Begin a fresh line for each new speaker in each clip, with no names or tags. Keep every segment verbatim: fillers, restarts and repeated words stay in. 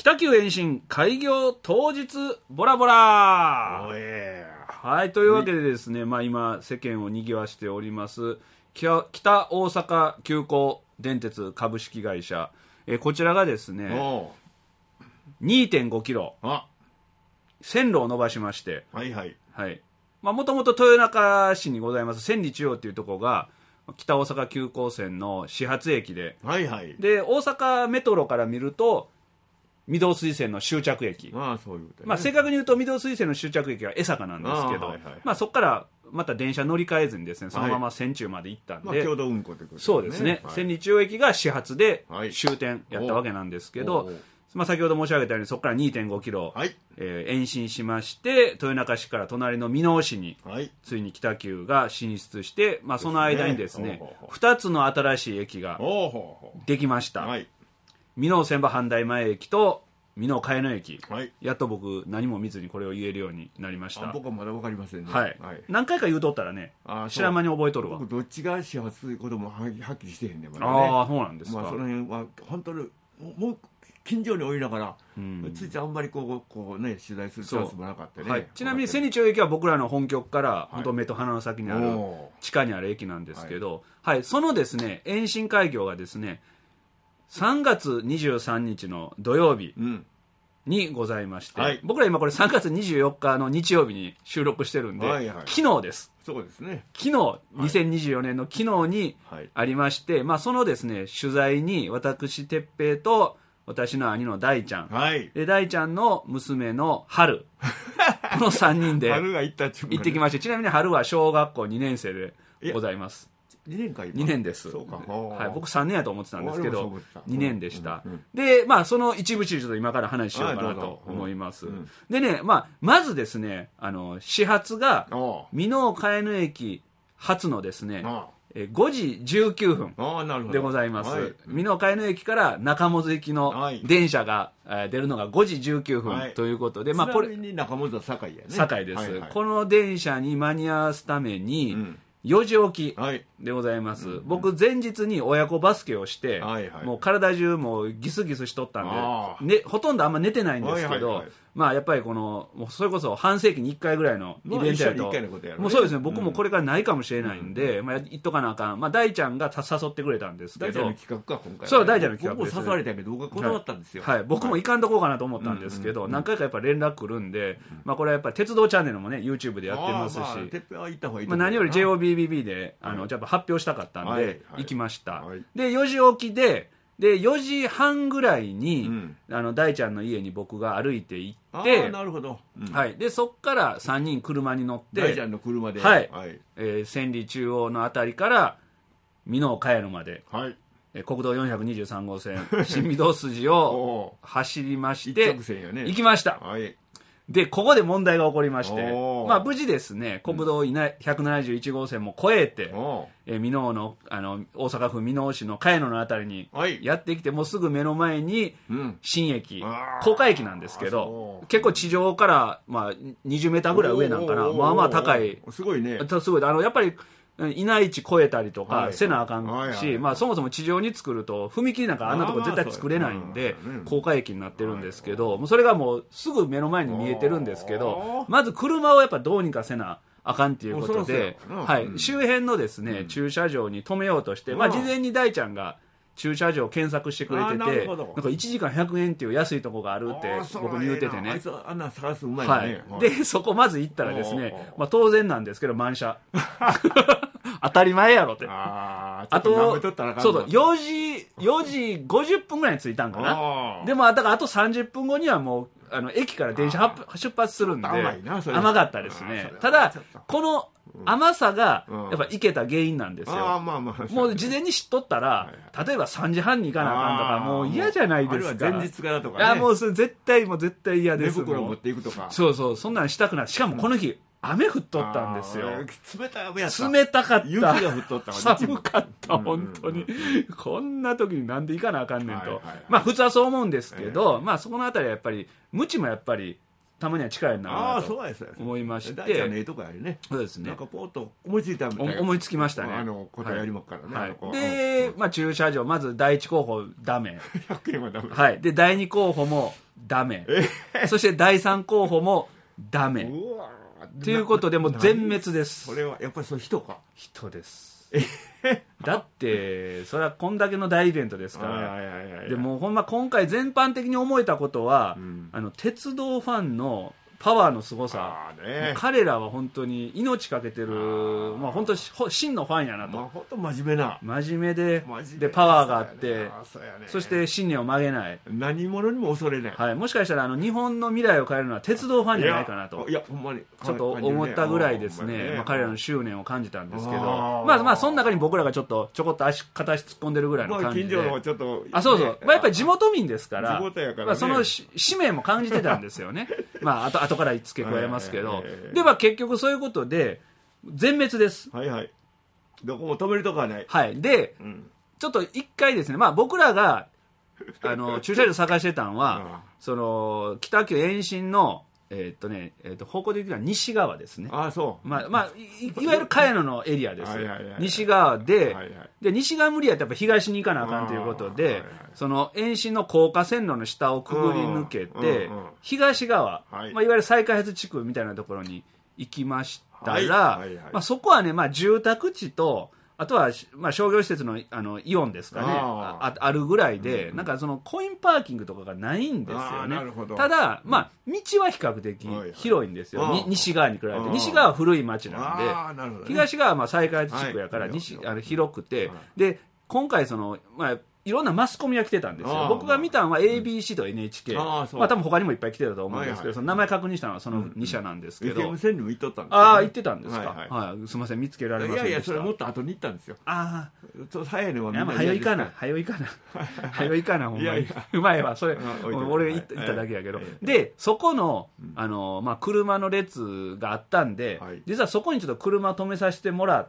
北九延伸開業当日ボラボラ。
おえー、
はい、というわけでですね、まあ、今世間を賑わしております北大阪急行電鉄株式会社、えこちらがですね にてんごキロ線路を伸ばしまして、
はいはい
はい、まあ、もともと豊中市にございます千里中央っていうところが北大阪急行線の始発駅で、
はいはい、
で大阪メトロから見ると御堂筋線の終着駅、
ああそういうことね、
まあ、正確に言うと御堂筋線の終着駅は江坂なんですけど、
はいはい、
まあ、そこからまた電車乗り換えずにですねそのまま千中まで行ったんで、
はい、まあ、共同運行ということですね。
そうですね、はい、千里中央駅が始発で終点やったわけなんですけど、
はい、
まあ、先ほど申し上げたようにそこから にてんごキロ、はい、えー、延伸しまして豊中市から隣の箕面市に、はい、ついに北急が進出して、まあ、その間にですねふたつの新しい駅ができました。はい、箕面千葉阪大前駅と箕面茅野駅、はい、やっと僕何も見ずにこれを言えるようになりました。
僕はまだ分かりませんね、
はいはい、何回か言うとったらね知らん間に覚えとるわ。
僕どっちが始発ということもはっきりしてへんねん、まだね。
ああそうなんですか。
まあ、その辺は本当にもう近所におりながら、うん、ついついあんまりこうこう、ね、取材するチャンスもなかったね、はい、
ちなみに千里中央駅は僕らの本局から本当目と鼻の先にある、はい、地下にある駅なんですけど、はいはい、そのですね延伸開業がですねさんがつにじゅうさんにちの土曜日にございまして、はい、僕ら今これさんがつにじゅうよっかの日曜日に収録してるんで、はいはい、昨日です。
そうですね、
昨日にせんにじゅうよねんの昨日にありまして、はい、まあ、そのですね取材に私哲平と私の兄の大ちゃん、はい、で大ちゃんの娘の春このさんにんで
春が行ったっていう
行ってきまして、ちなみに春は小学校にねん生でございます。
にねんか今
にねんです。
そうか、
はい、僕さんねんやと思ってたんですけどにねんでした、
うんうん、
で、まあ、その一部始終ちょっと今から話しようかなと思います、うん、でね、まあ、まずですねあの始発が箕面茅野駅発のですねごじじゅうきゅうふんでございます。箕面茅野駅から中本行きの電車が出るのがごじじゅうきゅうふんということで、はい、まあ、これ
ちなみに中本は堺やね。
堺です、
はいはい、
この電車に間に合わすために、うん、よじ起きでございます、はい、僕前日に親子バスケをして、はいはい、もう体中もうギスギスしとったんで、ね、ほとんどあんま寝てないんですけど、はいはいはい、まあ、やっぱりこのもうそれこそ半世紀にいっかいぐらいのイベントやと、
ね、
もうそうですね、僕もこれからないかもしれないんで、うん、まあ、言っとかなあかん、まあ、大ちゃんが誘ってくれたんですけど、
大ちゃんの企画か今回、
そう大ちゃんの企画です。
僕も誘われたけど僕はこだわったんですよ、
はいはい、僕も行かんとこうかなと思ったんですけど、はい、何回かやっぱ連絡来るんで、うん、まあ、これはやっぱり鉄道チャンネルもね YouTube でやってますし、まあまあ、何より ジェイオービービービー であの、はい、やっぱ発表したかったんで、はいはい、行きました、はい、でよじ起きででよじはんぐらいに、うん、あの大ちゃんの家に僕が歩いて行って、
あ、なるほど、うん、
はい、でそっからさんにん車に乗って
大ちゃんの車で、
はいはい、えー、千里中央のあたりから箕面茅野まで、はい、えー、国道よんひゃくにじゅうさんごうせん新御堂筋を走りまして
一直線やね、
行きました、はい、でここで問題が起こりまして、まあ、無事ですね国道ひゃくななじゅういちごうせんも越えて、えー、箕面の、あの大阪府箕面市の茅野のあたりにやってきて、はい、もうすぐ目の前に新駅、うん、高架駅なんですけど結構地上から、まあ、にじゅうメーターぐらい上なんかな、まあまあ高い、
すごいね、
すごいあのやっぱりいない地越えたりとかせなあかんし、はいはいはい、まあ、そもそも地上に作ると踏切なんかあんなとこ絶対作れないんで高架駅になってるんですけど、もうそれがもうすぐ目の前に見えてるんですけど、まず車をやっぱどうにかせなあかんっていうことで、はい、周辺のですね、うん、駐車場に止めようとして、まあ、事前に大ちゃんが駐車場を検索してくれてて、なんかいちじかんひゃくえんっていう安いとこがあるって僕に言うててね、
あんな探すうまいね、はい
はい、でそこまず行ったらですね、まあ、当然なんですけど満車当たり前やろって、
あ
あとそうそうよじごじゅっぷんぐらいに着いたんかな。でもだからあとさんじゅっぷんごにはもうあの駅から電車出発するんで甘かったですね。ただこの甘さがやっぱいけた原因なんですよ、
あ、まあまあ、
もう事前に知っとったら例えばさんじはんに行かなあかんとかもう嫌じゃないですか。
あるいは前日からとかね、
いやもうそれ絶対もう絶対嫌です。
寝袋持っていくとか、
そうそう、そんなんしたくない。しかもこの日、うん雨降っとったんですよ。
冷たい雨やった。
冷たかった。
雪が降っとった
寒かった、本当に。こんな時になんで行かなあかんねんと。まあ普通はそう思うんですけど、まあそこのあたりはやっぱり、無知もやっぱり、たまには力になるなと思いまして。
大ちゃんのええとこやね。
そうですね。
なんかポーッと思いついたみたいな。
思いつきましたね。
あの、ことやりますからね。
で、まあ駐車場、まず第一候補ダメ。
ひゃくえんはダメ。
はい。で、第二候補もダメ。そしてだいさん候補もダメ。
うわ
ということでもう全滅です。
それはやっぱりその人か。
人です。だってそれはこんだけの大イベントですから。でもほんま今回全般的に思えたことは、うん、あの鉄道ファンのパワーのすごさ、ね、彼らは本当に命かけてる、まあ、本当に真のファンやなと、
まあ、本当真面目な
真面目 で, でパワーがあって、 そ,、ね、そして信念を曲げない、
何者にも恐れない、
はい、もしかしたらあの日本の未来を変えるのは鉄道ファンじゃないかなと、
いやほんまに
ちょっと思ったぐらいですね、まあ、彼らの執念を感じたんですけど、まあまあその中に僕らがちょっとちょこっと足片足突っ込んでるぐらいの感じで、まあ、近所のちょっと、ね、あそうそう、まあ、やっぱり地元民ですから、
地元やからね、
まあ、その使命も感じてたんですよねまああと後から付け加えますけど、でまあ結局そういうことで全滅です。
はいはい。どこも止めるとこはない。
はい。で、うん、ちょっと一回ですね、まあ僕らがあの駐車場探してたんは、その北九延伸のえーっとねえーっと方向で言うのは西側ですね。
ああそう。
まあまあ い, いわゆる茅野のエリアです。はいはいはいはい、西側で、はいはい、で西側無理やったらやっぱ東に行かなあかんということで、はいはい、その延伸の高架線路の下をくぐり抜けて、うんうん、東側、はい、まあいわゆる再開発地区みたいなところに行きましたら、はいはいはい、まあそこはねまあ住宅地とあとは、まあ、商業施設 の, あのイオンですかね あ, あ, あるぐらいで、うん、なんかそのコインパーキングとかがないんですよね。ただ、まあ、道は比較的広いんですよ、はいはい、西側に比べて。西側は古い町なんで、ね、東側はまあ再開発地区やから西、はい、あの広くて、はい、で今回その、まあいろんなマスコミが来てたんですよ。僕が見たのは エービーシー と エヌエイチケー、あまあ多分他にもいっぱい来てたと思うんですけど、はいはい、その名前確認したのはそのに社なんですけど、
エフエム 線にも行っとったんですよ、
ね、ああ行ってたんですか、はいはいはい、すみません見つけられませんでした。
いやいやそれもっと後に行ったんですよ。
あ
あ早いのはみんな
早いかな早いかな早いかなほんまにうまいわそれ俺が行っただけやけど、はいはい、でそこの、あの、まあ、車の列があったんで、はい、実はそこにちょっと車止めさせてもらって、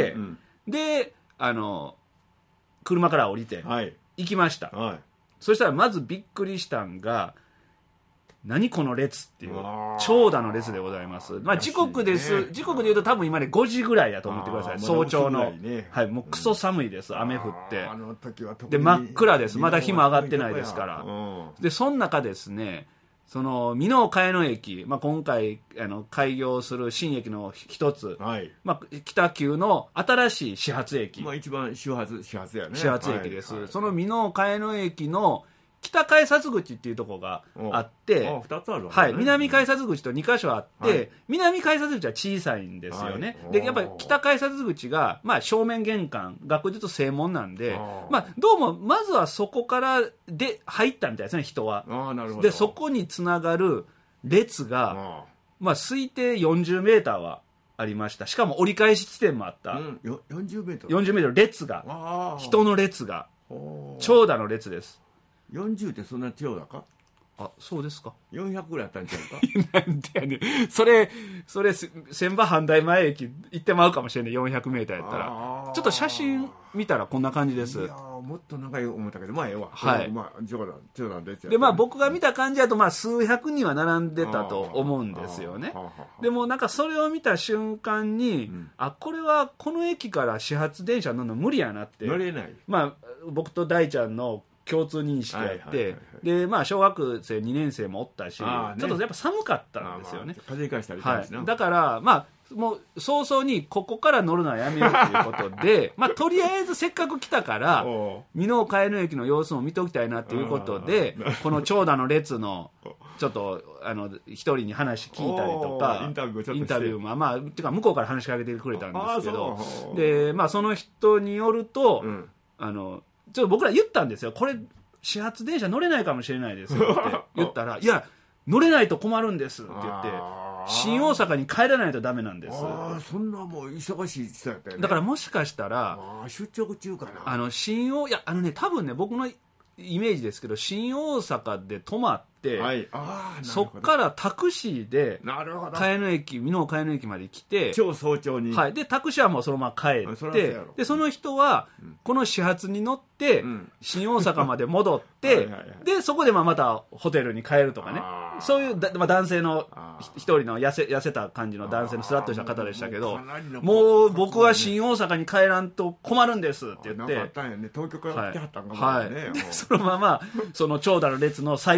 うんうん、であの車から降りて、はい行きました、はい、そしたらまずびっくりしたんが何この列っていう長蛇の列でございます。まあ時刻です、ね、時刻で言うと多分今ねごじぐらいだと思ってください。早朝の、ね、はいもうクソ寒いです、うん、雨降ってあの時はで真っ暗です。まだ日も上がってないですから、うん、でその中ですねその箕面茅野駅、まあ、今回あの開業する新駅の一つ、はいまあ、北九の新しい始発駅、
まあ、一番始発始発やね
始発駅です、はいはい、その箕面茅野駅の北改札口っていうところがあって
ふたつあるわね、
はい、南改札口とにか所あって、はい、南改札口は小さいんですよね、はい、でやっぱり北改札口が、まあ、正面玄関学校で言うと正門なんで、まあ、どうもまずはそこからで入ったみたいですね人は。あなるほど。でそこにつながる列が、まあ、推定よんじゅうメーターはありました。しかも折り返し地点もあった、うん、
よんじゅうメートル
よんじゅうメートル列が人の列が長蛇の列です。
よんじゅうってそんな長だか。
あそうですか。
よんひゃくぐらいあったんちゃうか
なんでやねんそれそれ千葉阪大前駅行ってまうかもしれない。よんひゃくメーターやったらちょっと写真見たらこんな感じです。いや
もっと長い思ったけどまあええわ。
はい、
まあ長蛇長蛇ですよ、ね、
でまあ僕が見た感じだとまあ数百人は並んでたと思うんですよね。でもなんかそれを見た瞬間に、うん、あこれはこの駅から始発電車乗るの無理やなって。
乗れない。
まあ僕と大ちゃんの共通認識やって、でまあ小学生にねん生もおったし、ね、ちょっとやっぱ寒かったんですよね。
まあ、風邪ひかしたりしたんですね、
はい、だからまあもう早々にここから乗るのはやめようということでまあとりあえずせっかく来たから箕面茅野駅の様子も見ておきたいなということでこの長蛇の列のちょっとあの一人に話聞いたりとか
インタビューちょっとして
インタビューもまあてか向こうから話しかけてくれたんですけど、でまあその人によると、うん、あのちょっと僕ら言ったんですよ。これ始発電車乗れないかもしれないですって言ったらいや乗れないと困るんですって言って新大阪に帰らないとダメなんです。
あそんなもう忙しい人やったよね。
だからもしかしたら
出張中かな
あの新大いやあのね多分ね僕のイメージですけど新大阪で泊まって、はい、あそっからタクシーで茅野駅箕面茅野駅まで来て
超早朝に、
はい、でタクシーはもうそのまま帰ってでその人はこの始発に乗って、うん、新大阪まで戻ってはいはい、はい、でそこでまあまたホテルに帰るとかねそういうだ、まあ、男性の一人の痩せ、痩せた感じの男性のスラッとした方でしたけどもう僕は新大阪に帰らんと困るんですって言って
なんかあったんやね東京から来てはったんかもね、はいはい、
そのままその長蛇の列の最後尾あ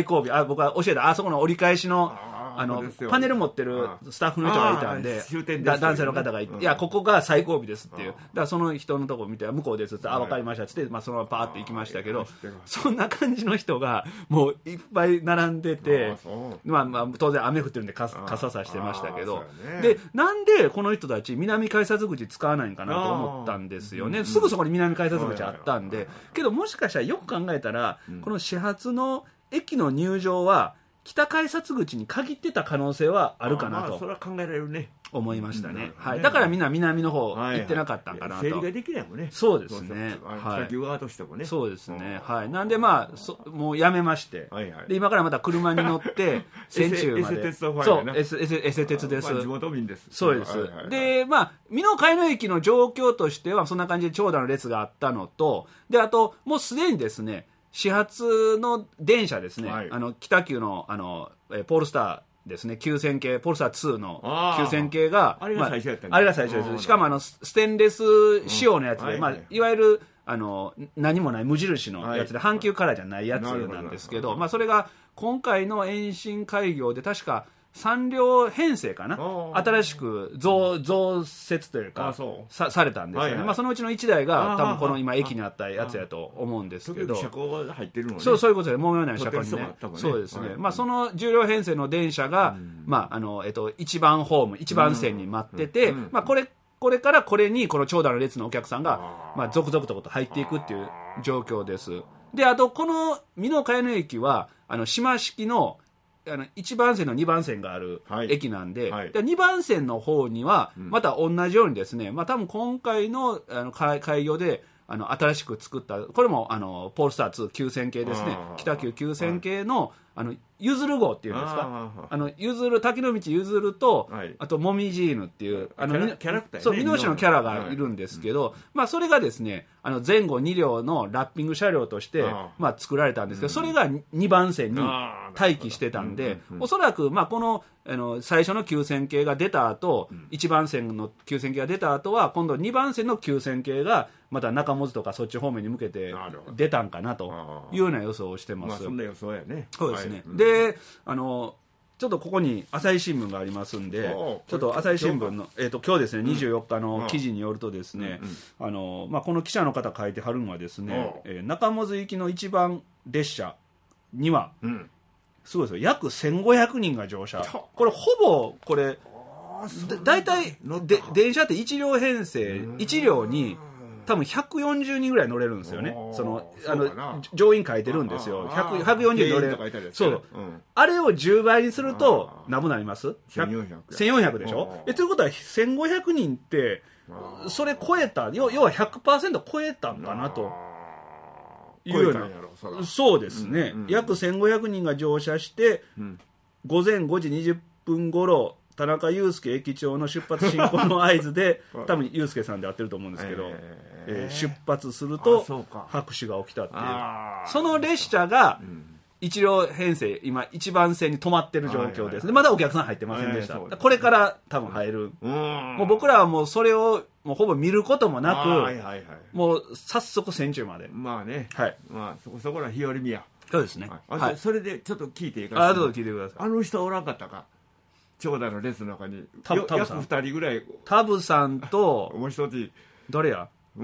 僕は教えたあそこの折り返しのあのパネル持ってるスタッフの人がいたんで、男性の方がいて、いやここが最後尾ですっていう、だからその人のとこ見て向こうですって、あ分かりましたってって、まあ、そのままパーって行きましたけど、そんな感じの人がもういっぱい並んでて、まあまあ当然雨降ってるんで傘さしてましたけど、でなんでこの人たち南改札口使わないんかなと思ったんですよね。すぐそこに南改札口あったんで、けどもしかしたらよく考えたらこの始発の駅の入場は北改札口に限ってた可能性はあるかなと、
それは考えられるね、
思いましたね。はい、だからみんな南の方行ってなかったんかなと。
整理ができないもんね。
そうですね。
北九側としてもね。
そうですね。はい。なんでまあそもうやめまして、で今からまた車に乗って仙中まで。そう、エセ鉄です。
地元民です。
そうです。でまあ美濃貝野駅の状況としてはそんな感じで長蛇の列があったのと、であともうすでにですね。始発の電車ですね、はい、あの北急のあのポールスターですね、きゅうせん系ポールスターツーのきゅうせん系が
あれが最初やったんです、
まあ、あれが最初です。しかもあのステンレス仕様のやつで、まあ、いわゆるあの何もない無印のやつで、はい、阪急カラーじゃないやつなんですけど、まあ、それが今回の延伸開業で確かさん両編成かな、新しく 増, 増設というかさ, されたんですよね、はいはい、まあ、そのうちのいちだいが多分この今駅にあったやつやと思うんですけど、
車高が入ってるのね、
そうそういうことでもうない車高にね、ね、そうですね、はい、まあ、そのじゅう両編成の電車が、まああのえっと、いちばんホームいちばん線に待ってて、まあ、これこれからこれにこの長蛇の列のお客さんが、まあ、続々と入っていくっていう状況です。であとこの美濃貝野駅はあの島式のあのいちばん線のにばん線がある駅なんで、はいはい、でにばん線の方にはまた同じようにですね、うん、まあ、多分今回 の, あの開業であの新しく作ったこれもあのポールスターツーきゅうせん系ですね、北急きゅうせん系のあのゆずる号っていうんですか、あのゆずる滝の道ゆずると、はい、あともみじ犬っていうあの
キャラクター、ね、
そう美濃市のキャラがいるんですけど、はい、まあ、それがですねあの前後に両のラッピング車両としてまあ作られたんですけど、それがにばん線に待機してたんで、おそらくまあこのあの最初のきゅうせん系が出た後、いちばん線のきゅうせん系が出た後は今度にばん線のきゅうせん系がまた中本とかそっち方面に向けて出たんかなというような予想をしてます。
まあ、そんな予想やね。
そうですね、はい、であのちょっとここに朝日新聞がありますんで、ちょっと朝日新聞の、えー、と今日ですねにじゅうよっかの記事によるとですね、あのまあ、この記者の方書いてはるのはですね、えー、中本行きの一番列車には、うん、すごいですよ、約せんごひゃくにんが乗車。これほぼこれだいたい電車っていち両編成いち両に多分ひゃくよんじゅうにんぐらい乗れるんですよね。そのあの乗員書いてるんですよ。ひゃく、ひゃくよんじゅうにん乗れる。そう、うん、あれをじゅうばいにすると何ぼなります？
せんよんひゃく。
せんよんひゃくでしょ。えということはせんごひゃくにんってそれ超えた、要は ひゃくパーセント 超えたんかなというような。そうですね、うんうん、約せんごひゃくにんが乗車して、うん、午前ごじにじゅっぷん頃田中裕介駅長の出発進行の合図で多分裕介さんで合ってると思うんですけど、えー、出発すると拍手が起きたっていう、その列車がいち両編成今いちばん線に止まってる状況です。でまだお客さん入ってませんでした。これから多分入る。もう僕らはもうそれをもうほぼ見ることもなく、はいはいはい、もう早速戦中まで。
まあね、
はい、
まあそこそこら日和見や。
そうですね、
はいはい、それでちょっと聞いていいか。
あ、どうぞ聞いてください。
あの人おらんかったか、長蛇の列の中に約ふたりぐらい。
タブさんと
もう一つ
誰や、
うん、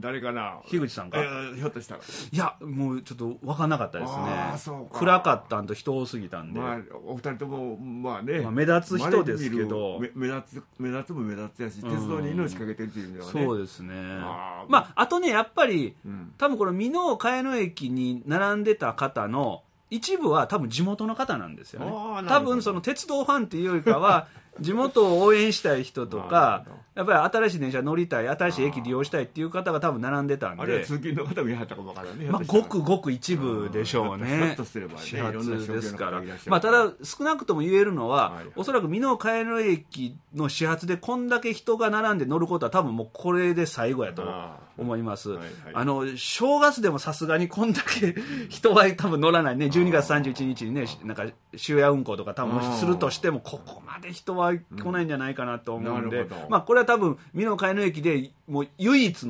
誰かな、
樋口さんか、
えー、ひょっとしたら。
いやもうちょっと分かんなかったですね。
あ、そうか、
暗かったんと人多すぎたんで、
まあ、お二人ともまあね、まあ、
目立つ人ですけど、
目立つ目立つも目立つやし、鉄道に命かけてるっていう意味ではね。
そうですね。あ、まあ、あとねやっぱり、うん、多分この美濃貝野駅に並んでた方の一部は多分地元の方なんですよね。多分その鉄道ファンっていうよりかは地元を応援したい人とか、やっぱり新しい電車乗りたい、新しい駅利用したいっていう方が多分並んでたんで、
あれは通勤の方もいはったかもわからね、
まあ、ごくごく一部でしょうね。始発ですから。まあ、ただ少なくとも言えるのは、はいはい、おそらく美濃貝野駅の始発でこんだけ人が並んで乗ることは多分もうこれで最後やと思います。あ、はいはい、あの正月でもさすがにこんだけ人は多分乗らないね。じゅうにがつさんじゅういちにちにね、なんか終夜運行とか多分するとしてもここまで人は来ないんじゃないかなと思うんで、うん、まあこれは多分美濃貝野駅でもう唯一の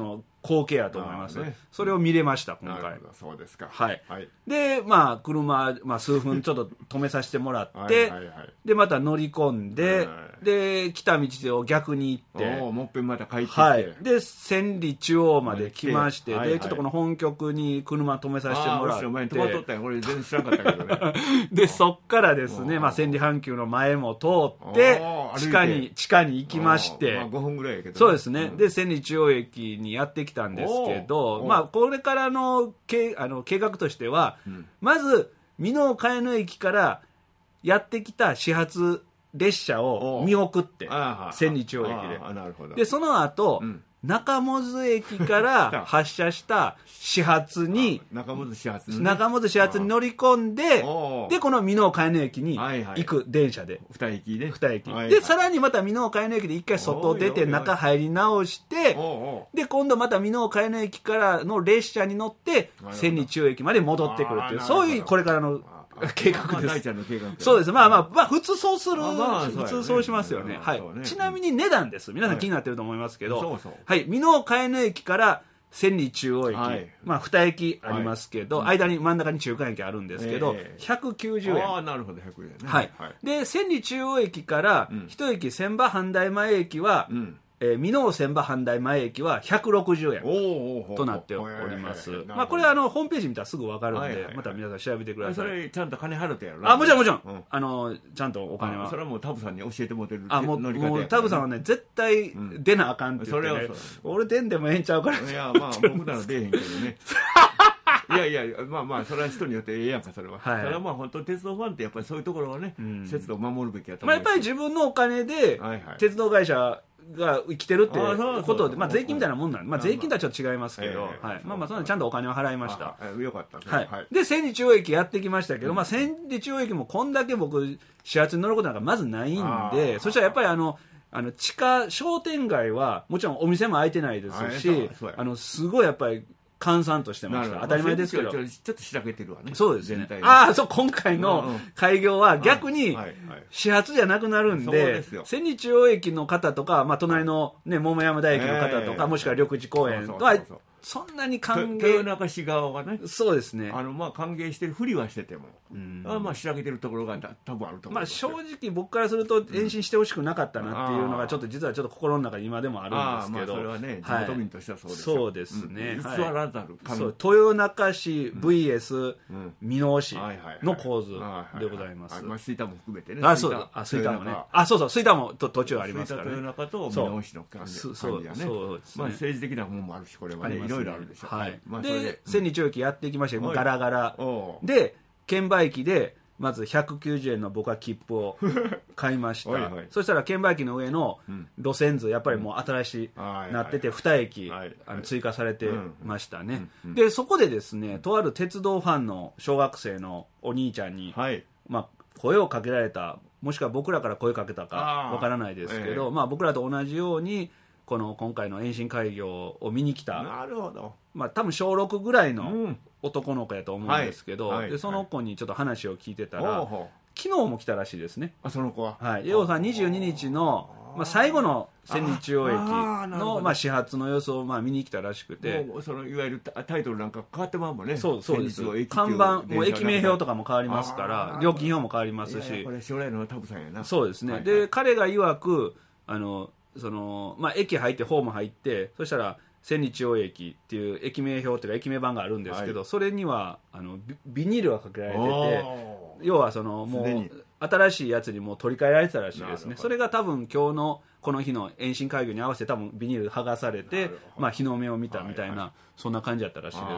光景やと思います、ね、それを見れました今回。
そうですか。
はい、
はい、
でまあ車、まあ、数分ちょっと止めさせてもらってはいはい、はい、でまた乗り込んで、はいはい、で来た道を逆に行って
もう一遍また帰ってきて、
はい、で千里中央まで来まして、はいはい、でちょっとこの本局に車止めさせてもらって、あ
前止まっとったんや、これ全然知らなかったけどね
でそっからですね、まあ、千里阪急の前も通って地下に地下に行きまして、
まあ、ごふんぐらいやけど、ね、
そうですね、うん、で千里中央駅にやってきたんですけど、まあ、これからの計、あの計画としては、うん、まず箕面茅野駅からやってきた始発列車を見送って千里中央駅で、
なるほど。
でその後、うん、中本駅から発車した始発に
中本始発、ね、
中本始発に乗り込んで、でこの箕面茅野駅に行く電車で
に駅ね、
に駅、はいはい、でさらにまた箕面茅野駅で一回外出て中入り直して、で今度また箕面茅野駅からの列車に乗って千里中央駅まで戻ってくるっていう、そういうこれからの計画です。まあ、大ちゃんの計画。そうです。まあまあ、まあ、普通そうする、まあ普通そうしますよね。はい、ね。ちなみに値段です。皆さん気になってると思いますけど、はい、そうそう、はい、箕面茅野駅から千里中央駅、はい、まあに駅ありますけど、はい、間に真ん中に中間駅あるんですけど、えー、ひゃくきゅうじゅうえん。
ああ、なるほど、ひゃくえんね。
はい。はい、で、千里中央駅からいち駅千葉阪大前駅は、うんえー、箕面千葉阪大前駅はひゃくろくじゅうえんとなっております。まあこれはあのホームページ見たらすぐ分かるんで、はいはいはい、また皆さん調べてください。
それちゃんと金払ってやるな。
あ、もちろんもちろん、うん、あのちゃんとお金は。
それはもうタブさんに教えてもらってる
あ、もうもうタブさんはね絶対出なあかんって言ってね、うん、それ俺出んでもええんちゃうから。
いやまあ僕なら出えへんけどね。いやいやまあまあそれは人によってええやんかそれは、はい、それはまあ本当鉄道ファンってやっぱりそういうところはね、うん、節度を守るべきやと思う、
まあ、やっぱり自分のお金で鉄道会社が生きてるっていうことで、まあ、税金みたいなもんなんで、まあ、税金とはちょっと違いますけど、はい、まあまあそんなちゃんとお金を払いました。
よかった、
はいはい、で千里中央駅やってきましたけど、まあ、千里中央駅もこんだけ僕始発に乗ることなんかまずないんで、そしたらやっぱりあのあの地下商店街はもちろんお店も開いてないですし、あのすごいやっぱり閑散としてました。当たり前ですけど、
ちょっとしらけてるわね。
そうですね。ああ、そう、今回の開業は逆に始発じゃなくなるんで、千里中央駅の方とか、まあ隣のね桃山台駅の方とか、もしくは緑地公園はそんなに歓迎、
豊中市側はね、
そうですね、
あのまあ歓迎してるふりはしてても、うん、あまあしらけてるところが多分あると思う。
まあ正直僕からすると延伸してほしくなかったなっていうのがちょっと実はちょっと心の中に今でもあるんですけど、
あまあそれはね、地元民としてはそうですよ、
そうですね、
偽らざる、
そう、豊中市 ブイエス 箕面市の構図でございます。
まあ吹田も含めてね、
あそうだ、あ吹田もね、あそうそう吹田も途中ありますからね、
吹田豊中と箕面市の感じやね、まあ政治的なものもあるし、これはねいろいろあるでしょう。はい、まあ、で千里中央駅やっていきまして、もうガラガラで券売機でまずひゃくきゅうじゅうえんの僕は切符を買いました。はいはい、そしたら券売機の上の路線図やっぱりもう新しいなっててに駅あの追加されてましたね。でそこでですね、とある鉄道ファンの小学生のお兄ちゃんに、はい、まあ、声をかけられた、もしくは僕らから声かけたかわからないですけど、えーまあ、僕らと同じようにこの今回の延伸開業を見に来た、 なるほど、
まあ、多分小ろくぐらいの男の子やと思うんですけど、うんはいはい、でその子にちょっと話を聞いてたら、はい、昨日も来たらしいですね。
あその子は、
はい、要はにじゅうににちの、まあ、最後の千里中央駅のまあ始発の様子をまあ見に来たらしくて、
もうそのいわゆるタイトルなんか変わってまうもんね。
そうそうです、看板もう駅名表とかも変わりますから、料金表も変わりますし、
これ将来のタブさんやな。
そうですね、はいはい、で彼が曰くあのそのまあ、駅入ってホーム入って、そしたら千里中央駅っていう駅名表っていうか駅名版があるんですけど、はい、それにはあの ビ, ビニールがかけられてて、要はそのもう新しいやつにもう取り替えられてたらしいですね。それが多分今日のこの日の延伸開業に合わせて多分ビニール剥がされて、まあ、日の目を見たみたいな、はいはい、そんな感じだったらしいです。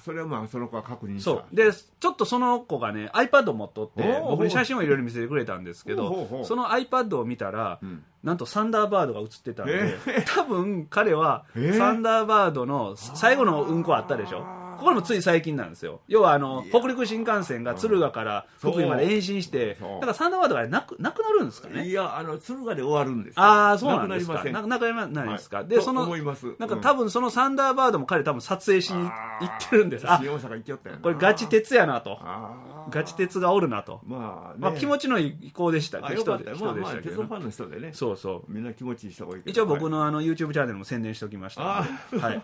それはまあその子は確認した。
そうでちょっとその子がね iPad 持っとって僕に写真をいろいろ見せてくれたんですけど、その iPad を見たら、うん、なんとサンダーバードが映ってたんで、多分彼はサンダーバードの最後の運行あったでしょ。 これもつい最近なんですよ。要はあの北陸新幹線が敦賀から福井まで延伸して、だからサンダーバードがなくなくなるんですかね。
いや、あの敦賀で終わるんですよ。
ああ、そうなんですか。なくなりません。なくなりまないですか。はい、でそのなんか多分そのサンダーバードも彼多分撮影しに行ってるんです。あ、
新大阪行っちゃったよな。
これガチ鉄やなと。ガチ鉄がおるなと。まあ、ね、まあ気持ちのいい子でした。
あ、よかった。まあまあ鉄道ファンの人でね。
そうそう。
みんな気持ちいい人が多いけど。
一応僕のあの YouTube チャンネルも宣伝しておきました。はい、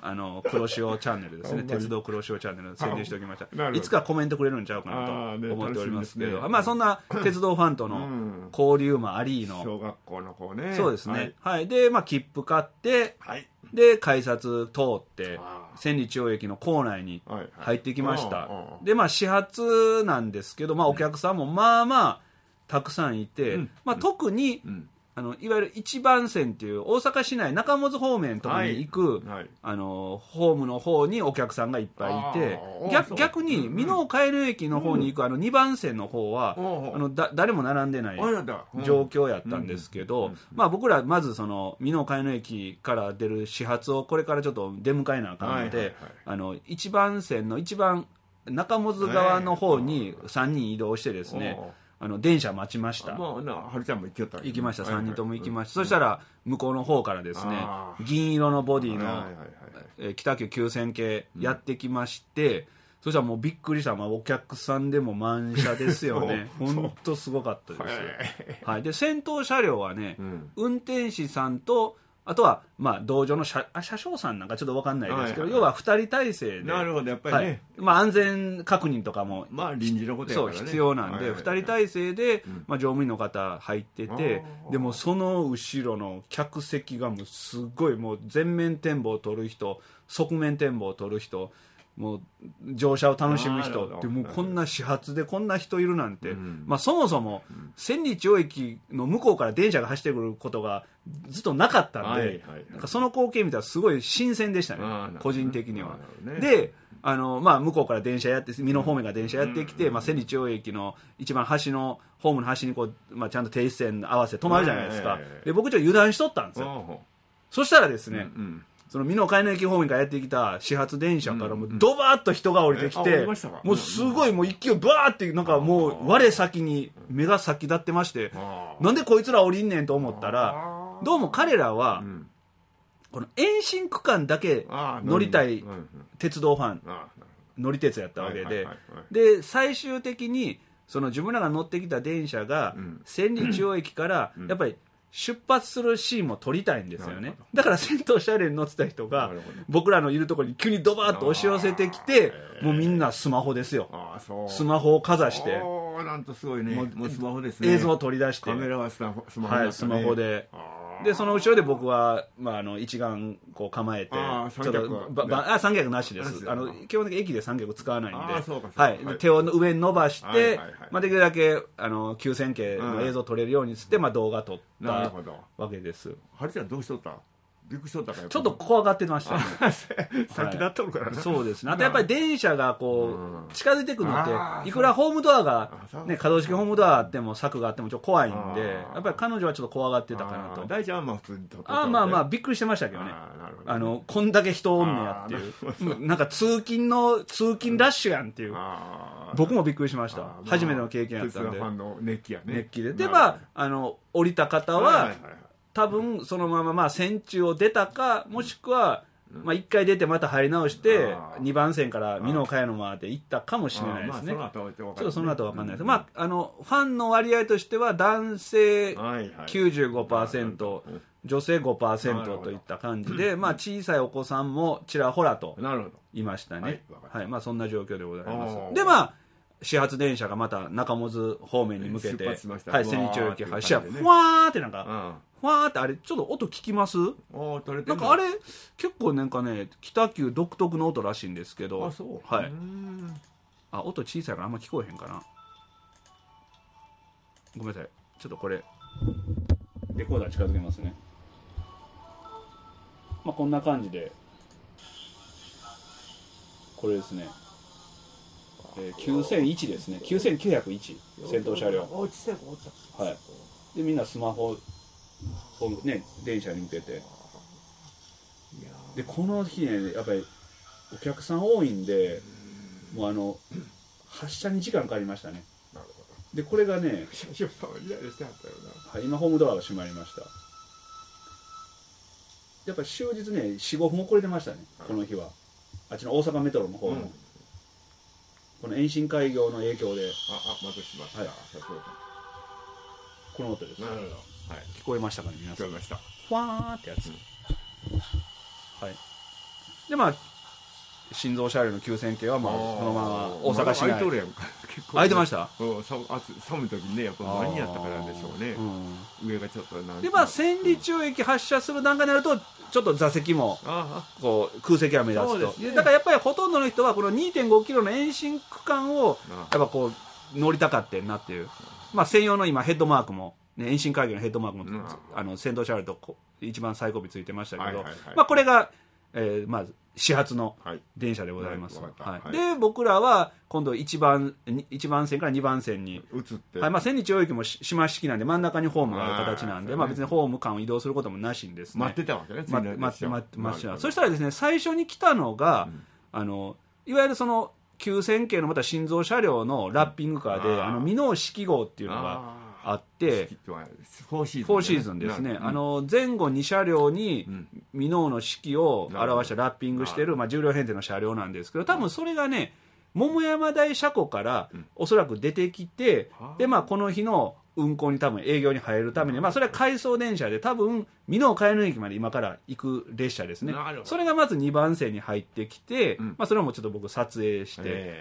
あの黒潮チャンネルですね。鉄道黒潮チャンネル宣伝しておきました。いつかコメントくれるんちゃうかなと思っておりますけど、ね、まあそんな鉄道ファンとの交流もありの、
小学校の子ね。
そうですね。はい、はい、でまあ切符買って、はい、で改札通って千里中央駅の構内に入ってきました。でまあ始発なんですけど、まあお客さんもまあまあたくさんいて、うん、まあ特に、うん、あのいわゆる一番線っていう大阪市内中本方面とかに行く、はいはい、あのホームの方にお客さんがいっぱいいて、逆, 逆に美濃加江野駅の方に行く、うん、あのにばん線の方は、うん、あのだ誰も並んでない状況やったんですけど、まあ、僕らまずその美濃加江野駅から出る始発をこれからちょっと出迎えなあかんので、あの一番線の一番中本側の方にさんにん移動してですね、あの電車待ちました。
まあな、はるちゃんも行きよった。
行きました。さんにんとも行きました。そしたら向こうの方からですね、銀色のボディのえ北急きゅうせん系やってきまして、うん、そしたらもうびっくりした。まあお客さんでも満車ですよね。本当すごかったですよ。はい。で先頭車両はね、うん、運転士さんとあとは、まあ、同乗の 車, あ車掌さんなんかちょっと分かんないですけど、はいはいはい、要はふたり体制で、
なるほど、やっぱりね、はい、
まあ、安全確認とかも、
まあ、臨時のことやからね、
そう必要なんで、はいはいはい、ふたり体制で、まあ、乗務員の方入ってて、うん、でもその後ろの客席がもうすごい、もう全面展望を撮る人、側面展望を撮る人、もう乗車を楽しむ人って、もうこんな始発でこんな人いるなんて、うん、まあ、そもそも千里中央駅の向こうから電車が走ってくることがずっとなかったんで、はいはいはい、なんかその光景見たらすごい新鮮でしたね、個人的には。ね、であの、まあ、向こうから電車やって美濃方面が電車やってきて、うん、まあ、千里中央駅の一番端のホームの端にこう、まあ、ちゃんと停止線合わせ止まるじゃないですか。で僕ちょっと油断しとったんですよ。そしたらですね、うんうん、その美濃加江野駅方面からやってきた始発電車からもうドバーッと人が降りてきて、うんうん、もうすごいもう勢いバーってなんかもう我先に目が先立ってまして、なんでこいつら降りんねんと思ったら、どうも彼らはこの延伸区間だけ乗りたい鉄道ファン、乗り鉄やったわけで、で最終的にその自分らが乗ってきた電車が千里中央駅からやっぱり出発するシーンも撮りたいんですよね。だから先頭車両に乗ってた人が僕らのいるところに急にドバーッと押し寄せてきて、もうみんなスマホですよ。スマホをかざして
なんとすごいね、もうスマホですね。
映像を取り出して
カメラはスマホだったね、
はい、スマホで。でその後ろで僕は、まあ、あの一眼こう構えて、
あ
ちょっとばばあ三脚なしです。あの基本的に駅で三脚使わないんで、
あそうかそう
か、はい、手を上に伸ばして、はいはいはい、まあ、できるだけあのきゅうせん系の映像を撮れるようにつって、まあ、動画撮ったわけです。
はるちゃんどうしとった？びっくりしとったか
ちょっと怖がってましたね。
先立っとるからね、はい、
そうですね。あとやっぱり電車がこう近づいてくるのっていくらホームドアが、ね、可動式ホームドアあっても柵があってもちょっと怖いんで、やっぱり彼女はちょっと怖がってたかなと。
大ちゃんはまあ普通に撮って
た。あまあまあびっくりしてましたけどね。ああのこんだけ人おんねやっていうなんか通勤の通勤ラッシュやんっていう、僕もびっくりしました。初めての経験やったんで。
ファンの熱気やね。
熱気ででまああの降りた方は、はいはいはい、多分そのまままあ線中を出たか、もしくはまあいっかい出てまた入り直してにばん線から美濃加江野まで行ったかもしれないですね。ちょっとその後は分かんないです。まああのファンの割合としては男性 きゅうじゅうごパーセント、女性 ごパーセント といった感じで、まあ小さいお子さんもちらほらといましたね。はい、まあそんな状況でございます。でまあ始発電車がまた中本方面に向けて、はい、千里中央駅発車、ふわーってなんか、ふわーってあれちょっと音聞きます？なんかあれ結構なんかね北急独特の音らしいんですけど、
あそう、
はい、あ音小さいからあんま聞こえへんかな。ごめんなさい、ちょっとこれレコーダー近づけますね。まあこんな感じでこれですね。きゅうせんいちですね。きゅうせんきゅうひゃくいち先頭車両。はい。でみんなスマホをね電車に向けて。でこの日ねやっぱりお客さん多いんでもうあの発車に時間かかりましたね。
なるほど。
でこれがね、
車掌さんはイライラしてはったよな。
はい、今ホームドアが閉まりました。やっぱり終日ね よん、ごふん遅れてましたね、この日は。あっちの大阪メトロの方の、うん、この延伸開業の影響で。
ああ、またしました、はい、車掌さん。
この音です。
なるほど、はい、
聞こえましたかね皆さん。
聞こえました。
ファーってやつ、うん、はい。でまあ心臓車両のきゅうせん系はまあこのまま大阪市内、ま、
空いとるやんか。
空いてました。
うん、寒い時にねやっぱ間に合ったからでしょうね、うん、上がちょっとなん
でまあ千里中駅発車する段階になるとちょっと座席もこう空席が目立つと、ね、だからやっぱりほとんどの人はこの にてんごキロの延伸区間をやっぱこう乗りたかってんなっていう、まあ専用の今ヘッドマークも、ね、延伸会議のヘッドマークも、うん、あの先頭車両とこ一番最後尾ついてましたけど、はいはいはい、まあこれが、えー、まず始発の電車でございます、はいはいはい、で僕らは今度いちばんいちばん線からにばん線に
移って、
はい、まあ、千里中央駅も島式なんで真ん中にホームがある形なんで、まあ、別にホーム間を移動することもなしにですね
待ってたわけね、
ま、待って待ってました。そしたらですね最初に来たのが、うん、あのいわゆるそのきゅうせん系のまた心臓車両のラッピングカーで、うん、あの箕面式号っていうのがあって
フォーシーズン、ね、
フォーシーズンですね、うん、あの前後に車両に箕面の式を表したラッピングしてる、まあ、じゅう両編成の車両なんですけど、多分それがね桃山台車庫からおそらく出てきて、うん、でまあこの日の運行に多分営業に入るために、まあ、それは回送電車で多分箕面茅野駅まで今から行く列車ですね。それがまずにばん線に入ってきて、うん、まあ、それもちょっと僕撮影して、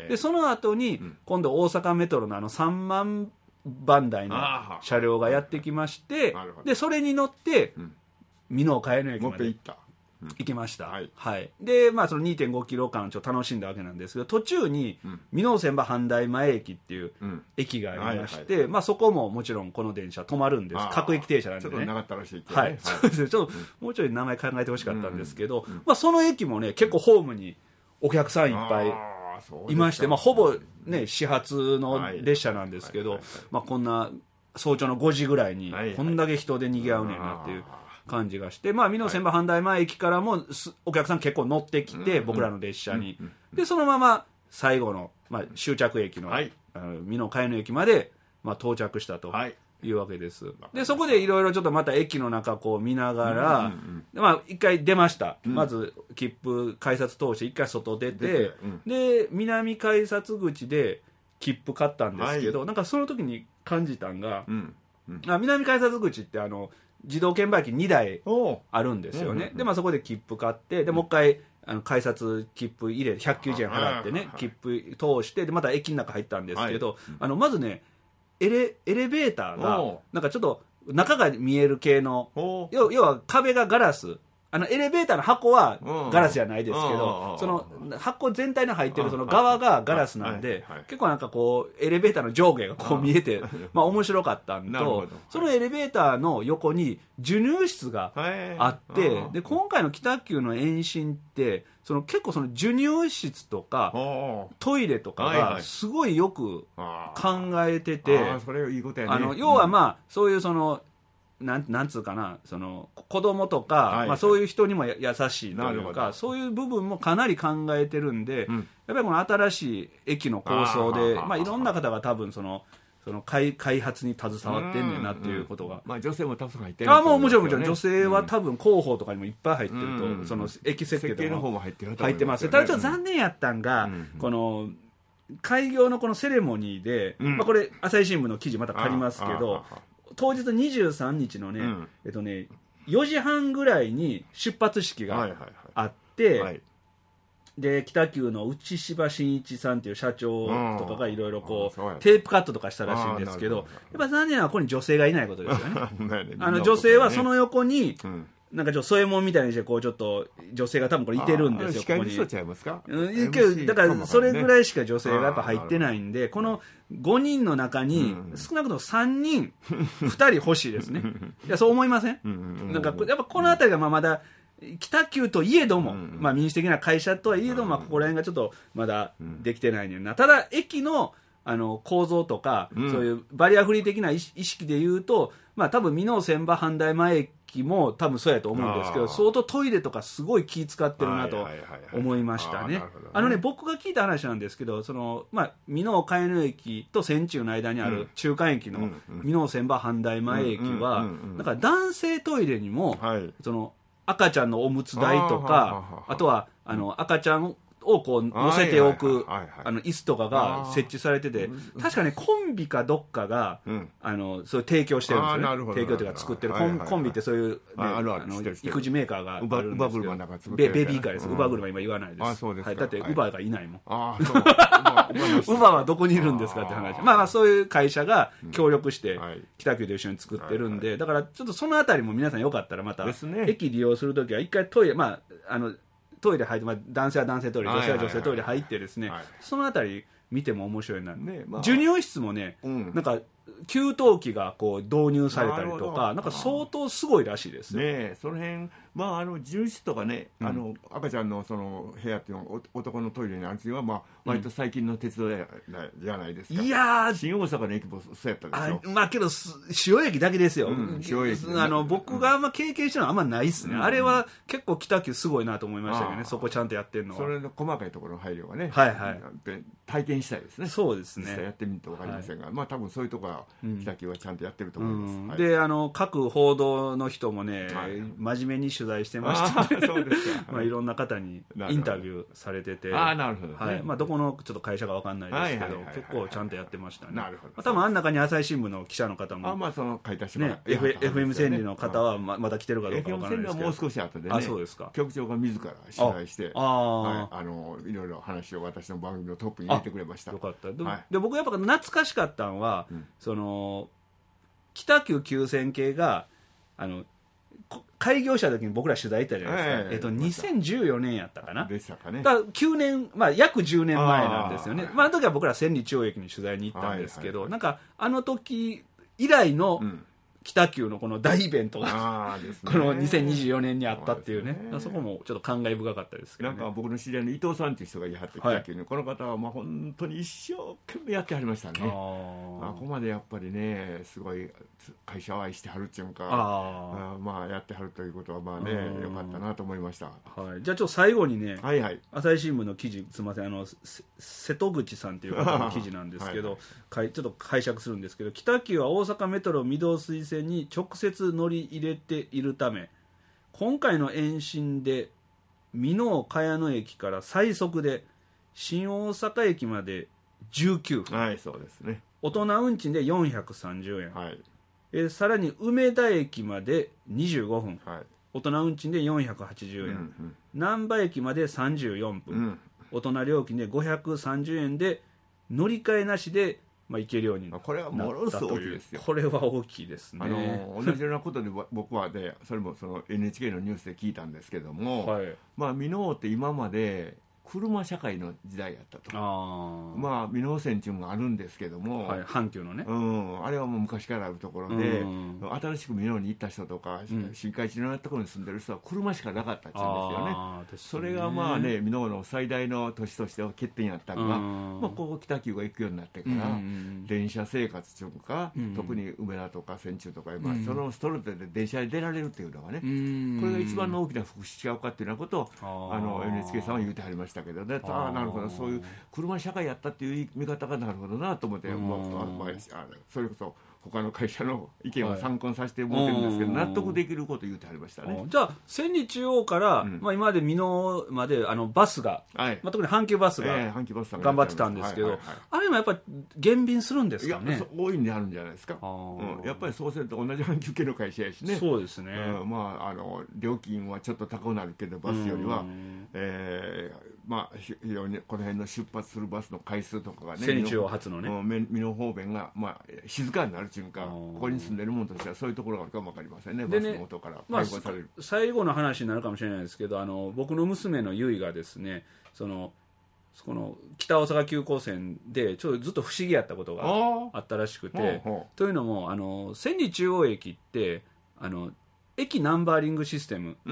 でその後に今度大阪メトロのあのさんまんばん台の車両がやってきまして、でそれに乗って箕面茅野駅まで行きました、はいはい、でまあその にてんごキロ間ちょっと楽しんだわけなんですけど、途中に箕面千葉阪大前駅っていう駅がありまして、まあそこももちろんこの電車止まるんです。各駅停車なんでね、
ちょっと長ったらしいけど
ね、はい、そうですね、ちょっともうちょい名前考えてほしかったんですけど、まあその駅もね結構ホームにお客さんいっぱいいまして、まあ、ほぼ、ね、始発の列車なんですけど、まあ、こんな早朝のごじぐらいにこんだけ人でにぎわうねんなっていう感じがして、まあ、箕面千葉阪大前駅からもお客さん結構乗ってきて、僕らの列車に、でそのまま最後の、まあ、終着駅の箕面茅野駅まで、まあ、到着したというわけです。でそこでいろいろちょっとまた駅の中こう見ながら、うんうんうん、まあ一回出ました、うん、まず切符改札通して一回外出て、うん、で南改札口で切符買ったんですけど、はい、なんかその時に感じたんが、うんうん、あ南改札口ってあの自動券売機にだいあるんですよね、うんうん、でまあそこで切符買ってでもう一回あの改札切符入れてひゃくきゅうじゅうえん払ってね切符通してでまた駅の中入ったんですけど、はい、あのまずねエレ、エレベーターがなんかちょっと中が見える系の 要, 要は壁がガラス、あのエレベーターの箱はガラスじゃないですけど、その箱全体の入ってるその側がガラスなんで結構なんかこうエレベーターの上下がこう見えてまあ面白かったんと、そのエレベーターの横に授乳室があってで今回の北急の延伸ってその結構その授乳室とかトイレとかがすごいよく考えてて、あの要はまあそういうそのなんなんつうかなその子供とか、はいまあ、そういう人にもや優しいというかそういう部分もかなり考えてるんで、うん、やっぱりこの新しい駅の構想でまあ、いろんな方が多分そのその 開, 開発に携わってんねんなっていうことが、うんうん
まあ、女性もたくさん入ってる、
あもうもちろんもちろん女性は多分広報とかにもいっぱい入ってると、うん、その駅設計とか
設計の方も入ってる
入ってます。ただちょっと残念やったんが、うん、この開業のこのセレモニーで、うんまあ、これ朝日新聞の記事また借りますけど当日にじゅうさんにちのね、うん、えっとねよじはんぐらいに出発式があって、はいはいはい、で北急の内柴真一さんっていう社長とかがいろいろこう、うん、テープカットとかしたらしいんですけど、やっぱ残念なのはここに女性がいないことですよねあの女性はその横に、うんなんかちょっと添え物みたいにしてこうちょっと女性が多分これいてるんですよ。
司会の人ちゃいますか？
うん、だからそれぐらいしか女性がやっぱ入ってないんで、このごにんの中に少なくともさんにんふたり欲しいですね。いやそう思いません？なんかやっぱこのあたりがまあまだ北急といえども、まあ民主的な会社とはいえども、まあここら辺がちょっとまだできてないねんな。ただ駅のあの構造とか、うん、そういうバリアフリー的な意識で言うと、まあ、多分箕面千葉阪大前駅も多分そうやと思うんですけど、相当トイレとかすごい気使ってるなと思いましたね。あのね、僕が聞いた話なんですけど、その、まあ、箕面茅野駅と千中の間にある中間駅の箕面千葉阪大前駅は、だから男性トイレにも、はい、その赤ちゃんのおむつ台とか、あとはあの赤ちゃんをこう乗せておくあの椅子とかが設置されてて、確かねコンビかどっかが、うん、あのそう提供してるんですよね。提供というか作ってる、はいはいはい、コンビってそういう、ね、あるあるあの育児メーカーがあるんですけど、ベベビーカーです。ウバ車今言わないです。あ、そうですか。はい、だってウバがいないもん。あ、そう。ウバはどこにいるんですかって話。まあまあそういう会社が協力して北九と一緒に作ってるんで、だからちょっとそのあたりも皆さんよかったらまた駅利用するときは一回トイレ、まああのトイレ入って、まあ、男性は男性トイレ、女性は女性トイレ入ってですね、そのあたり見ても面白いな、ね、まあ、授乳室もね、うん、なんか給湯器がこう導入されたりとか、なんか相当すごいらしいです
ね。その辺、まあ、あの授乳室とかね、うん、あの赤ちゃんのその部屋っていうのは男のトイレにあるっていうのは、まあ、割と最近の鉄道じゃないですか。いやー、新大阪の駅もそうやったでしょ。
あ、まあけど塩駅だけですよ。うん、塩駅、ね、あの僕があんま経験したのはあんまないっすね、うん、あれは結構北九すごいなと思いましたけどね、そこちゃんとやってるのは。
それの細かいところの配慮がね、
はいはい、
体験したいですね。
そうですね。
実際やってみると分かりませんが、はい、まあ多分そういうところは北九はちゃんとやってると思います。うん、
はい、で、あの各報道の人もね、はい、真面目に取材してました、ね。そうですか。まあいろんな方にインタビューされてて、
あ、なるほど、ね、
はい、まあどこのちょっと会社か分かんないですけど、結構ちゃんとやってましたね。
なるほど。
まあ、多分あん中に朝日新聞の記者の方も、
あ、まあその書いた人
ね、F、エフエム 千里の方は ま, まだ来てるかどうか分からないですけど、
エフエム 千里はもう少し後でね、
あ、そうですか。
局長が自ら取材して、あ、はい、あのいろいろ話を私の番組のトップに入れてくれました。
よかった。で、はい、で僕やっぱ懐かしかったのは、うん、その北九急線系があの開業した時に僕ら取材行ったじゃないですか、えー、えっと、にせんじゅうよねんやったかな。
でしたかね。
だからきゅうねん、まあ、約じゅうねんまえなんですよね。あ、まあ、あの時は僕ら千里中央駅に取材に行ったんですけど、はいはいはい、なんかあの時以来の北九のこの大イベントが、ね、このにせんにじゅうよねんにあったっていうね、 そ, う、ね、そこもちょっと感慨深かったですけど、ね、
なんか僕の知り合いの伊藤さんっていう人がいはって北九に、はい、この方はまあ本当に一生懸命やってはりましたね。あ、ここまでやっぱりねすごい会社を愛してはるっていうか、ああ、まあやってはるということはまあねよかったなと思いました。
はい、じゃあちょっと最後にね、
はいはい、
朝日新聞の記事、すみません、あの瀬戸口さんという方の記事なんですけどはい、ちょっと解釈するんですけど、北九は大阪メトロ御堂筋線に直接乗り入れているため、今回の延伸で箕面茅野駅から最速で新大阪駅までじゅうきゅうふん、
はい、そうですね、
大人運賃でよんひゃくさんじゅうえん、
はい、
えさらに梅田駅までにじゅうごふん、
はい、
大人運賃でよんひゃくはちじゅうえん、うんうん、難波駅までさんじゅうよんぷん、うん、大人料金でごひゃくさんじゅうえんで乗り換えなしで、まあ、行けるようになったという。
これはものすごく大きいですよ。
これは大きいですね。
あの同じようなことで僕はでそれもその エヌエイチケー のニュースで聞いたんですけども、はい、まあ箕面って今まで車社会の時代やったと。あ、まあ箕面線っていうのがあるんですけども、
はい、阪急のね、
うん、あれはもう昔からあるところで、うん、新しく箕面に行った人とか、うん、新海地のようなところに住んでる人は車しかなかったっていうんですよね。ですね。それがまあね箕面の最大の都市としては欠点やったのが、うん、まあ、ここ北九が行くようになってから、うん、電車生活というか、うん、特に梅田とか千中とか、まあ、そのストレートで電車で出られるっていうのがね、うん、これが一番の大きな福祉違うかっていうようなことをあの エヌエイチケー さんは言うてはりましたけどね。ああ、なるほど、そういう車社会やったっていう見方がなるほどなと思って、まあまあ、それこそ他の会社の意見を参考にさせてもらってるんですけど、はい、納得できることを言ってはりましたね。
じゃあ千里中央から、うん、まあ、今まで箕面まであのバスが、はい、まあ、特に阪急バスが頑張ってたんですけど、はいはいはい、あれもやっぱり減便するんですかね。
いや、大いにあるんじゃないですか。うん、やっぱりそうすると同じ阪急系の会社やしね。
そうですね、
うん、まあ、あの料金はちょっと高くなるけどバスよりは、えーまあ、非常にこの辺の出発するバスの回数とかがね、
千里中央発のね、
箕面方面が、まあ、静かになるというか、ここに住んでるものとしてはそういうところがあるかも分かりませんね、バスの元から解放される、
まあ、最後の話になるかもしれないですけど、あの僕の娘のゆいがですね、そのこの北大阪急行線でちょっとずっと不思議やったことがあったらしくて、というのもあの千里中央駅ってあの駅ナンバーリングシステム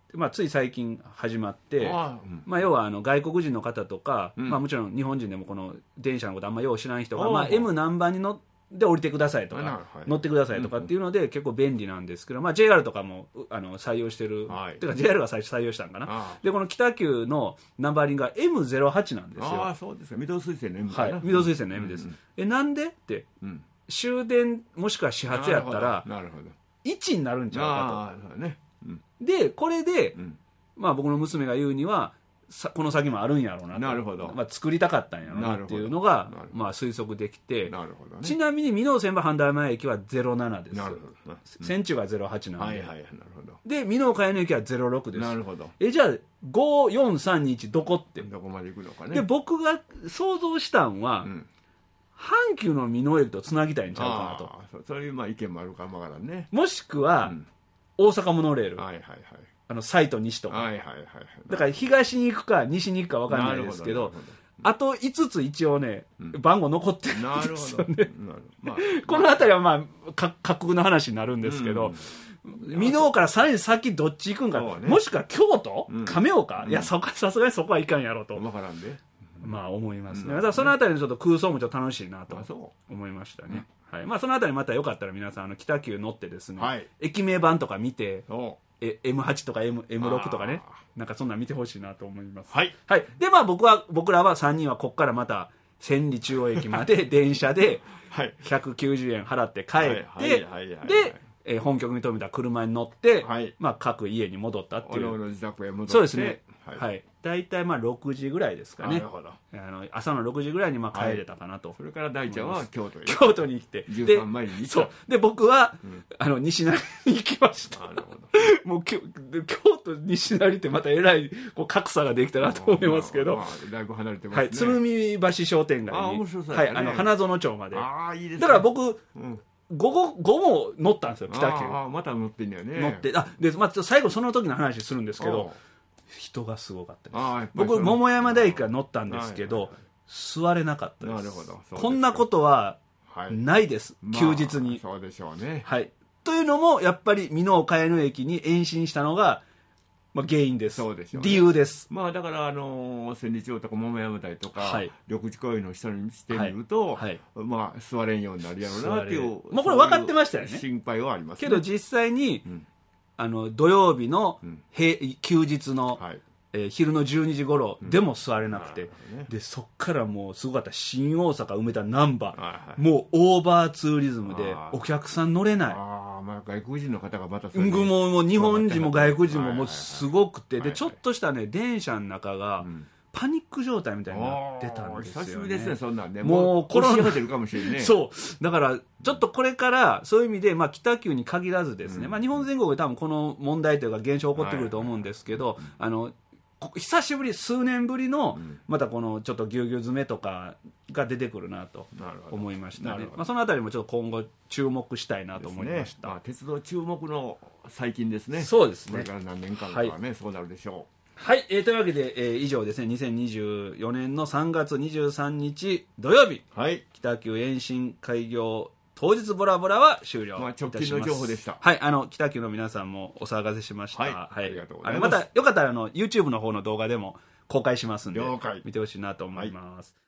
まあ、つい最近始まって、あ、うん、まあ、要はあの外国人の方とか、うん、まあ、もちろん日本人でもこの電車のことあんまよう知らない人が、まあ、エム 何番に乗って降りてくださいとか、はい、乗ってくださいとかっていうので結構便利なんですけど、まあ、ジェイアール とかもあの採用してる、はい、てか ジェイアール が最初採用したんかな。でこの北急のナンバーリングが エムゼロはち なんですよ。
あ、そうですか。御堂水線の M かな。
はい、御堂水線の M です、うんうん、えなんでって、うん、終電もしくは始発やったら
なるほど
いちになるんちゃうかと。
あ、ね、うん、
でこれで、うん、まあ、僕の娘が言うにはさこの先もあるんやろうなと。
なるほど、
まあ、作りたかったんやろうなっていうのが、まあ、推測できて、
なるほど、ね、
ちなみに箕面線場阪大前駅はゼロななです。
なるほど、
線中がゼロはちなんで、
はいはい、なるほど。
で箕面茅野駅はゼロろくです。
なるほど。
えじゃあごよんさんにいちどこって
どこまで行くのかね。
で僕が想像したんは、うん、阪急の箕面駅とつなぎたいんちゃうかなと。
あ、そそういうまあ意見もあるかもわからんね。
もしくは、うん、大阪モノレール、
はいはいはい、
あの西と西とか、
はいはいはい、
だから東に行くか西に行くか分かんないですけど、あといつつ一応ね、うん、番号残ってるんですよね。まあ、この辺りはまあか架空の話になるんですけど、箕面からさらに先どっち行くんか、ね、もしくは京都、うん、亀岡、うん、いやそこさすがにそこはいかんやろと
分からんで、
まあ思いますね。だからそのあたりのちょっと空想もちょっと楽しいなと思いましたね。はい、まあ、そのあたりまたよかったら皆さんあの北急乗ってですね、はい、駅名版とか見てえ エムはち とか M ろく とかね、なんかそんなん見てほしいなと思います。
はい、
はい、でまあ僕は僕らはさんにんはここからまた千里中央駅まで電車でひゃくきゅうじゅうえん払って帰ってでえ本局に止めた車に乗って、はい、まあ、各家に戻ったっていう。
おのおの自宅へ戻って。
そうですね。はい。はい、大体まあろくじぐらいですかね。
なるほど。
あの朝のろくじぐらいにまあ帰れたかなと。はい、
それから大ちゃんは京都へ。
京都に来て。
じゅうさんマイルに行った。
そう。で僕は、うん、あの西成に行きました。なるほど。もう京都西成ってまたえらいこう格差ができたなと思いますけど。
まあまあ、だいぶ離れてますね。
はい。鶴見橋商店街に。
あ、面白そうですね。
はい。あの花園町まで。
ああ、いいですね。
だから僕。うん午後、午後乗ったんですよ、北急。
ああ、また乗ってんだよね。
乗って。あ、で、まあ、最後その時の話するんですけど、人がすごかったです。あ僕、桃山台駅から乗ったんですけど、座れなかったです。
なるほど。
こんなことはないです、はい、休日に、
まあ。そうでしょうね。
はい。というのも、やっぱり箕面茅野駅に延伸したのが、まあ、原因です。
そうですよね、
理由です。
まあだからあの千里町とか桃山台とか、はい、緑地公園の人にしてみると、はいはい、まあ座れんようになるやろうなっていう。
まあこれ分かってましたよね。
心配はありますね。
けど実際に、うん、あの土曜日の、うん、休日の、はい、えー、昼のじゅうにじ頃でも座れなくて、うんね、でそっからもうすごかった。新大阪梅田難波、はいはい、もうオーバーツーリズムでお客さん乗れない。
あ、まあ、外国人の方がまた
それ、ね、もうもう日本人も外国人ももうすごくて、でちょっとしたね電車の中がパニック状態みたいになってたんですよね。
久しぶりですね、そんなんね。
もう
コロナが出るかもしれないね。
そうだからちょっとこれからそういう意味で、まあ、北急に限らずですね、うん、まあ、日本全国で多分この問題というか現象起こってくると思うんですけど、あの久しぶり数年ぶりのまたこのちょっとぎゅうぎゅう詰めとかが出てくるなと思いましたね。まあ、そのあたりもちょっと今後注目したいなと思いました。
ね、まあ、鉄道注目の最近ですね。
そうですね。
これから何年間かはね、はい、そうなるでしょう。
はい、えー、というわけで、えー、以上ですね、にせんにじゅうよねんのさんがつにじゅうさんにち土曜日、はい、北急延伸開業当日ボラボラは終了いたします。
まあ、直近の情報でした。
はい、あの北急の皆さんもお騒がせしました。
はい、はい、ありがとうございます。
またよかったらあの YouTube の方の動画でも公開しますんで、
了解、
見てほしいなと思います。はい。